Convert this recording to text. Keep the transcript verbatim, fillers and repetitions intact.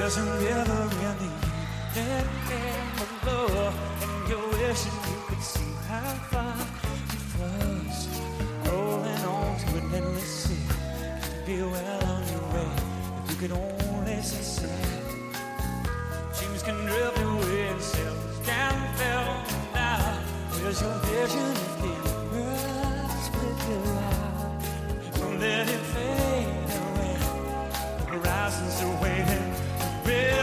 was a river in the evening below, and you're wishing you could see how far it was. Rolling on to an endless sea, you'd be well on your way if you could only succeed. Dreams can drift away and sails can fail now. Where's your vision of the earth with your life? Don't let it fade away. The horizons are waiting to build.